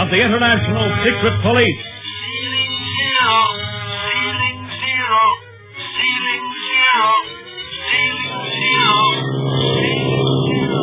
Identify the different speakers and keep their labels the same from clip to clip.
Speaker 1: of the International Secret Police.
Speaker 2: Ceiling zero, ceiling zero, ceiling zero, ceiling zero.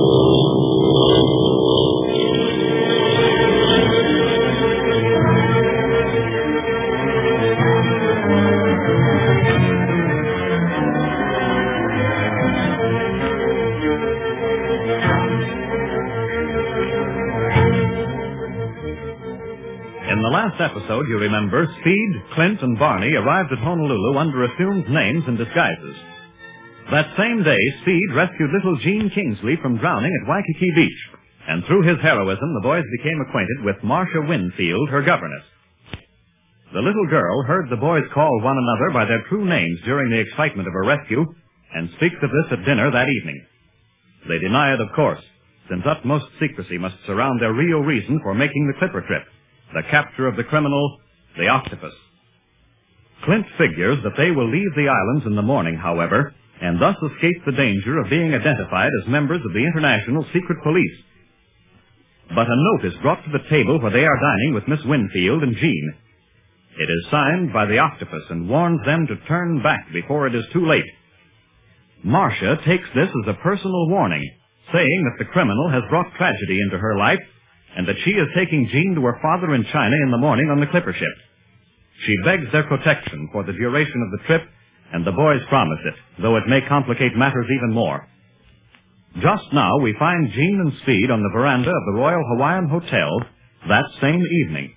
Speaker 1: In the last episode, you remember, Speed, Clint, and Barney arrived at Honolulu under assumed names and disguises. That same day, Speed rescued little Jean Kingsley from drowning at Waikiki Beach, and through his heroism, the boys became acquainted with Marcia Winfield, her governess. The little girl heard the boys call one another by their true names during the excitement of her rescue, and speaks of this at dinner that evening. They deny it, of course, since utmost secrecy must surround their real reason for making the Clipper trip. The capture of the criminal, the octopus. Clint figures that they will leave the islands in the morning, however, and thus escape the danger of being identified as members of the International Secret Police. But a note is brought to the table where they are dining with Miss Winfield and Jean. It is signed by the octopus and warns them to turn back before it is too late. Marcia takes this as a personal warning, saying that the criminal has brought tragedy into her life and that she is taking Jean to her father in China in the morning on the clipper ship. She begs their protection for the duration of the trip, and the boys promise it, though it may complicate matters even more. Just now, we find Jean and Speed on the veranda of the Royal Hawaiian Hotel that same evening.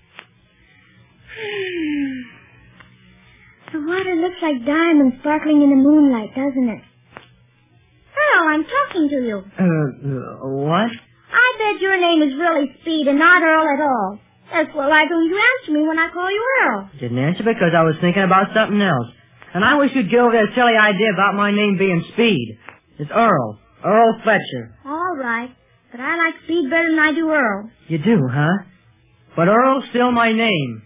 Speaker 3: The water looks like diamonds sparkling in the moonlight, doesn't it? Earl, I'm talking to you.
Speaker 4: What?
Speaker 3: I bet your name is really Speed and not Earl at all. That's why don't you answer me when I call you Earl?
Speaker 4: Didn't answer because I was thinking about something else. And I wish you'd get over that silly idea about my name being Speed. It's Earl. Earl Fletcher.
Speaker 3: All right. But I like Speed better than I do Earl.
Speaker 4: You do, huh? But Earl's still my name.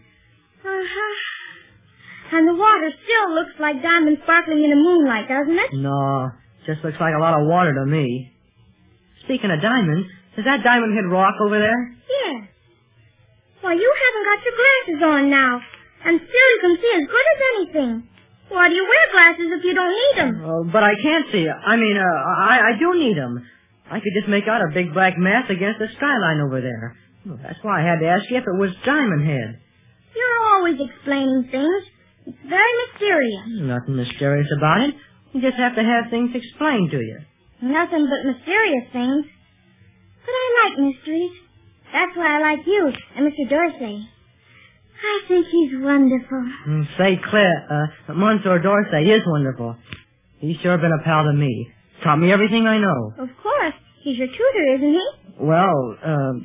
Speaker 3: Uh-huh. And the water still looks like diamonds sparkling in the moonlight, doesn't it?
Speaker 4: No. Just looks like a lot of water to me. Speaking of diamonds, is that Diamond Head Rock over there?
Speaker 3: Yeah. Why, you haven't got your glasses on now. And still you can see as good as anything. Why do you wear glasses if you don't need them?
Speaker 4: But I can't see. I do need them. I could just make out a big black mass against the skyline over there. Well, that's why I had to ask you if it was Diamond Head.
Speaker 3: You're always explaining things. It's very mysterious.
Speaker 4: Nothing mysterious about it. You just have to have things explained to you.
Speaker 3: Nothing but mysterious things. But I like mysteries. That's why I like you and Mr. Dorsey. I think he's wonderful.
Speaker 4: Say, Claire, Monsieur Dorsey is wonderful. He's sure been a pal to me. Taught me everything I know.
Speaker 3: Of course. He's your tutor, isn't he?
Speaker 4: Well,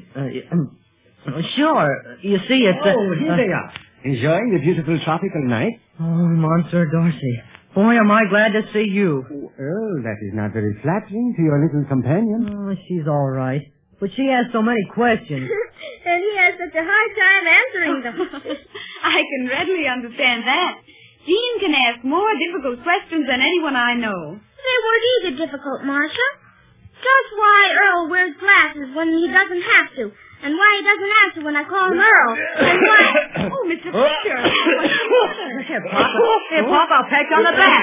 Speaker 4: sure. You see, it's...
Speaker 5: here they are. Enjoying the beautiful tropical night?
Speaker 4: Oh, Monsieur Dorsey. Boy, am I glad to see you.
Speaker 5: Oh, that is not very flattering to your little companion.
Speaker 4: Oh, she's all right. But she has so many questions.
Speaker 3: And he has such a hard time answering them.
Speaker 6: I can readily understand that. Jean can ask more difficult questions than anyone I know.
Speaker 3: They weren't either difficult, Marcia. Just why Earl wears glasses when he doesn't have to, and why he doesn't answer when I call him Earl, and why...
Speaker 6: Oh, Mr. Fletcher.
Speaker 4: Here, Pop, I'll pat you on the back.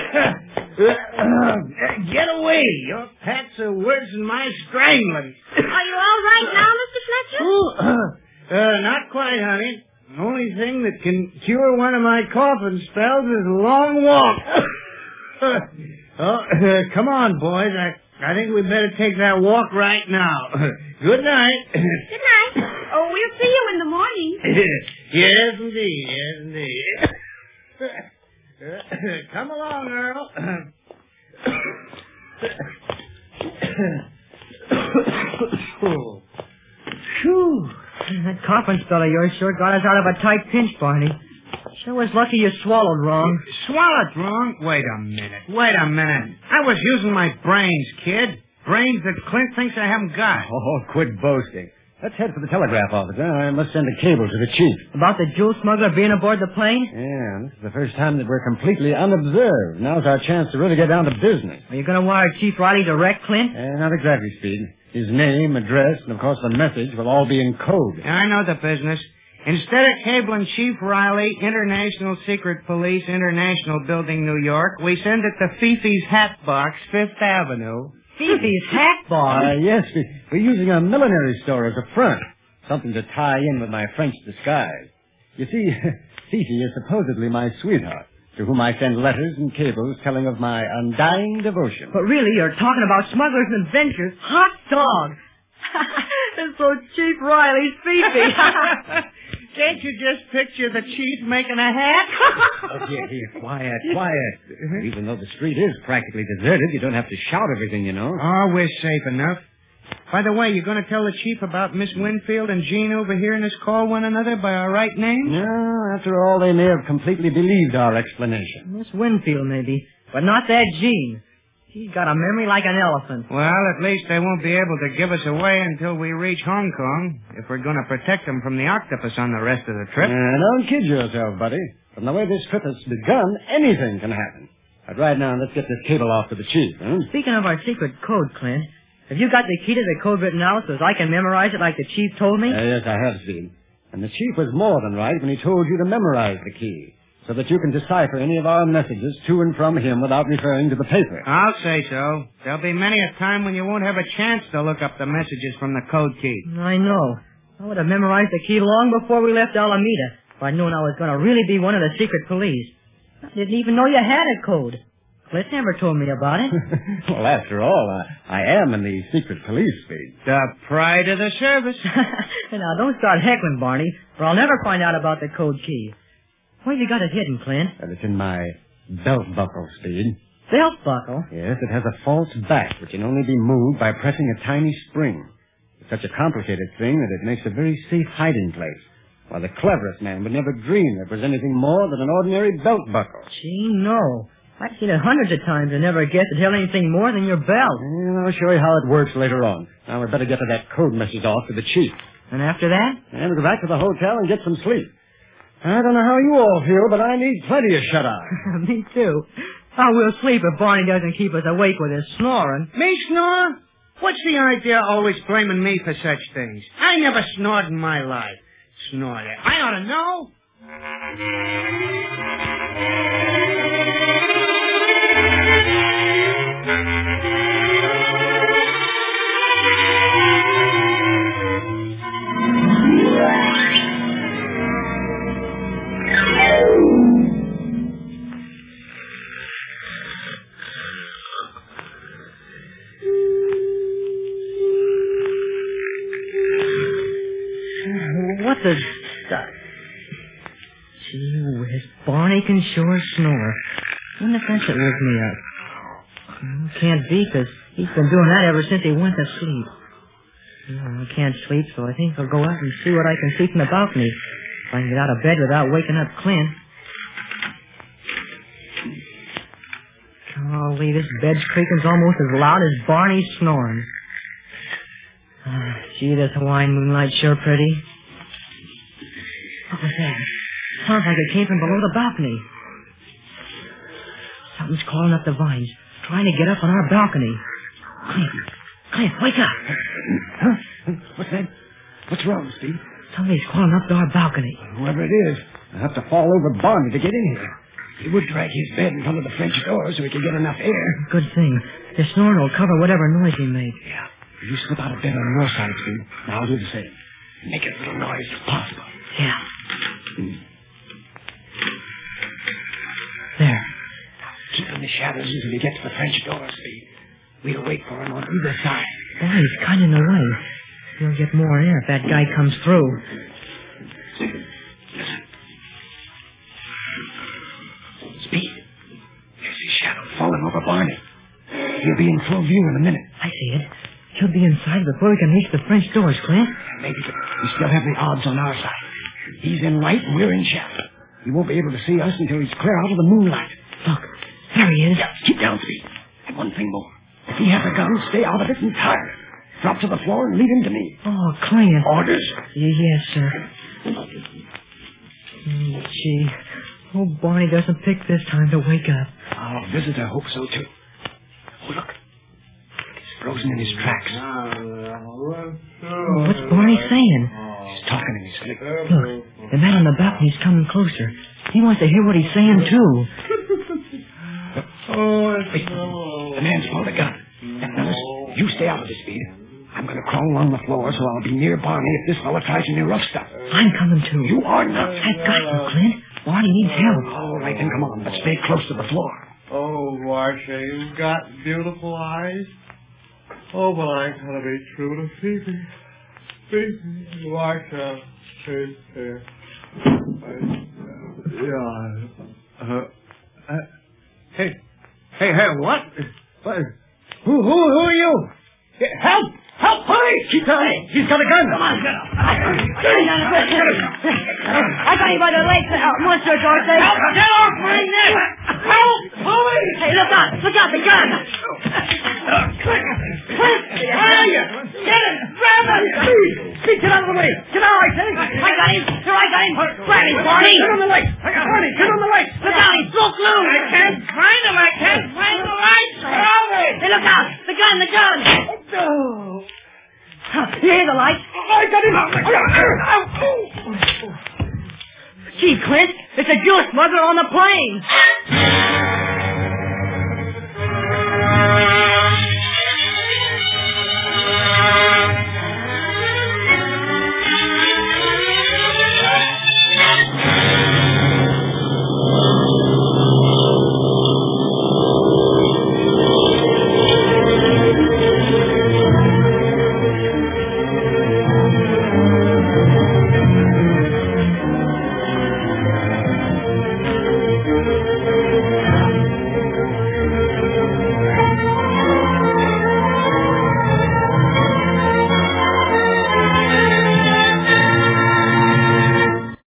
Speaker 5: Get away. Your pats are worse than my strangling.
Speaker 3: Are you all right now, Mr. Fletcher?
Speaker 5: Not quite, honey. The only thing that can cure one of my coughing spells is a long walk. Come on, boys. I think we'd better take that walk right now. Good night.
Speaker 3: Good night.
Speaker 6: Oh, we'll see you in the morning.
Speaker 5: Yes, indeed. Yes, indeed. Come along, Earl.
Speaker 4: Phew. That coughing spell of yours sure got us out of a tight pinch, Barney. Sure was lucky you swallowed wrong.
Speaker 5: Swallowed wrong? Wait a minute. I was using my brains, kid. Brains that Clint thinks I haven't got.
Speaker 7: Oh, quit boasting. Let's head for the telegraph office. I must send a cable to the chief.
Speaker 4: About the jewel smuggler being aboard the plane?
Speaker 7: Yeah, this is the first time that we're completely unobserved. Now's our chance to really get down to business.
Speaker 4: Are you going to wire Chief Riley direct, Clint?
Speaker 7: Not exactly, Speed. His name, address, and, of course, the message will all be in code.
Speaker 5: Yeah, I know the business. Instead of cabling Chief Riley, International Secret Police, International Building, New York, we send it to Fifi's Hat Box, 5th Avenue.
Speaker 4: Fifi's Hat Box?
Speaker 7: Yes, we're using a millinery store as a front. Something to tie in with my French disguise. You see, Fifi is supposedly my sweetheart, to whom I send letters and cables telling of my undying devotion.
Speaker 4: But really, you're talking about smugglers and adventures. Hot dog! And so Chief Riley's Fifi.
Speaker 5: Can't you just picture the chief making a hat?
Speaker 7: Oh, here, quiet. Even though the street is practically deserted, you don't have to shout everything, you know.
Speaker 5: Oh, we're safe enough. By the way, you going to tell the chief about Miss Winfield and Jean overhearing us call one another by our right names?
Speaker 7: No, after all, they may have completely believed our explanation.
Speaker 4: Miss Winfield, maybe. But not that Jean. She's got a memory like an elephant.
Speaker 5: Well, at least they won't be able to give us away until we reach Hong Kong, if we're going to protect them from the octopus on the rest of the trip.
Speaker 7: Don't kid yourself, buddy. From the way this trip has begun, anything can happen. But right now, let's get this cable off to the chief, huh?
Speaker 4: Speaking of our secret code, Clint, have you got the key to the code written out so I can memorize it like the chief told me?
Speaker 7: Yes, I have, Steve. And the chief was more than right when he told you to memorize the key, so that you can decipher any of our messages to and from him without referring to the paper.
Speaker 5: I'll say so. There'll be many a time when you won't have a chance to look up the messages from the code key.
Speaker 4: I know. I would have memorized the key long before we left Alameda, if I'd known I was going to really be one of the secret police. I didn't even know you had a code. Clint never told me about it.
Speaker 7: Well, after all, I am in the secret police, Speed.
Speaker 5: The pride of the service.
Speaker 4: Now, don't start heckling, Barney, or I'll never find out about the code key. Where have you got it hidden, Clint?
Speaker 7: Well, it's in my belt buckle, Speed.
Speaker 4: Belt buckle?
Speaker 7: Yes, it has a false back which can only be moved by pressing a tiny spring. It's such a complicated thing that it makes a very safe hiding place. While the cleverest man would never dream it was anything more than an ordinary belt buckle.
Speaker 4: Gee, no. I've seen it hundreds of times and never guessed it held anything more than your belt.
Speaker 7: I'll show you how it works later on. Now, we'd better get to that code message off to the chief.
Speaker 4: And after that?
Speaker 7: And we'll go back to the hotel and get some sleep. I don't know how you all feel, but I need plenty of shut-eye.
Speaker 4: Me too. I will sleep if Barney doesn't keep us awake with his snoring.
Speaker 5: Me snore? What's the idea of always blaming me for such things? I never snored in my life. Snorted. I ought to know.
Speaker 4: What the... Gee whiz, Barney can sure snore. Wonder if that's what woke me up. Can't be, because he's been doing that ever since he went to sleep. I can't sleep, so I think I'll go out and see what I can see from the balcony. If I can get out of bed without waking up Clint. Golly, this bed's creaking's almost as loud as Barney's snoring. Gee, this Hawaiian moonlight sure pretty. What was that? Sounds like it came from below the balcony. Something's crawling up the vines, trying to get up on our balcony. Clint, wake up.
Speaker 7: Huh? What's that? What's wrong, Steve?
Speaker 4: Somebody's crawling up to our balcony.
Speaker 7: Whoever it is, I'll have to fall over Barney to get in here. He would drag his bed in front of the French door so he could get enough air.
Speaker 4: Good thing. His snoring will cover whatever noise he made.
Speaker 7: Yeah. You slip out of bed on your side, Steve. Now I'll do the same. Make as little noise as possible.
Speaker 4: Yeah. There.
Speaker 7: Keep in the shadows until he gets to the French door, Steve. We'll wait for him on either side.
Speaker 4: Boy, he's kind of in the way. He'll get more air if that guy comes through.
Speaker 7: Speed. There's his shadow falling over Barney. He'll be in full view in a minute.
Speaker 4: I see it. He'll be inside before we can reach the French doors, Clint.
Speaker 7: Maybe, but we still have the odds on our side. He's in light and we're in shadow. He won't be able to see us until he's clear out of the moonlight.
Speaker 4: Look, there he is.
Speaker 7: Yeah, keep down, Speed. And one thing more. If he has a gun, stay out of it entirely. Drop to the floor and leave him to me.
Speaker 4: Oh, Clint.
Speaker 7: Orders?
Speaker 4: Yes, sir. Gee. Oh, Barney doesn't pick this time to wake up.
Speaker 7: Our visitor hopes so, too. Oh, look. He's frozen in his tracks.
Speaker 4: What's Barney saying?
Speaker 7: He's talking in his sleep.
Speaker 4: Look, the man on the balcony's coming closer. He wants to hear what he's saying, too.
Speaker 7: Wait, the man's pulled a gun. Now, listen, you stay out of this, Speed. I'm going to crawl along the floor so I'll be near Barney if this fellow tries any rough stuff.
Speaker 4: I'm coming, too.
Speaker 7: You are not.
Speaker 4: I've got you, Clint. Barney needs help.
Speaker 7: All right, then come on, but stay close to the floor.
Speaker 8: Oh, Marcia, you've got beautiful eyes. Oh, but I'm going to be true to Phoebe. Phoebe, Marcia,
Speaker 7: Hey, what? Who are you? Help! Help, police! Keep going. He's got a gun. Come on, get him.
Speaker 4: I got you by the legs, Monsieur Dorsey.
Speaker 7: Help! Get off my neck! Help, police!
Speaker 4: Hey, look out, the gun.
Speaker 7: Where are you? Get him! Grab him! Speed, get out of the way! Get out, I say!
Speaker 4: I got him. Here, I got him. Grab him, Barney.
Speaker 7: Get on the legs! Barney, get on the legs!
Speaker 4: Look out, he's broke loose.
Speaker 7: I can't find him! I can't find the lights! Help me!
Speaker 4: Hey, look out, the gun.
Speaker 7: Oh.
Speaker 4: You hear the lights?
Speaker 7: I got him!
Speaker 4: Gee, Clint, it's a Jew smuggler on the plane.